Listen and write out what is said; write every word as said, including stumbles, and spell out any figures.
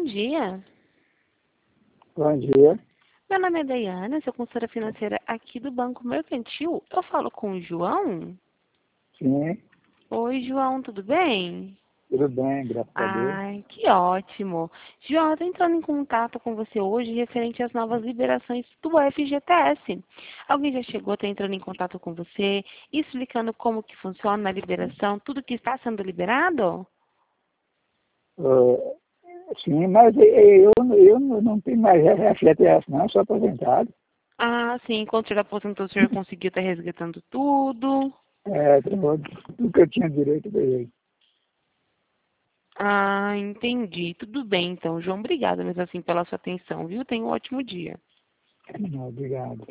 dia. Bom dia. Meu nome é Daiane, sou consultora financeira aqui do Banco Mercantil. Eu falo com o João? Sim, Oi, João, tudo bem? tudo bem, graças a Deus. Ai, que ótimo. João, eu estou entrando em contato com você hoje referente às novas liberações do F G T S. Alguém já chegou, está entrando em contato com você, explicando como que funciona a liberação, tudo que está sendo liberado? Ah, sim, mas eu, eu não tenho mais F G T S não, sou aposentado. Ah, sim, quando o senhor aposentou, o senhor conseguiu estar resgatando tudo? É, tudo, tudo que eu tinha direito ganhei. Ah, entendi. Tudo bem, então, João. Obrigada mesmo assim pela sua atenção, viu? Tenha um ótimo dia. Não, obrigado.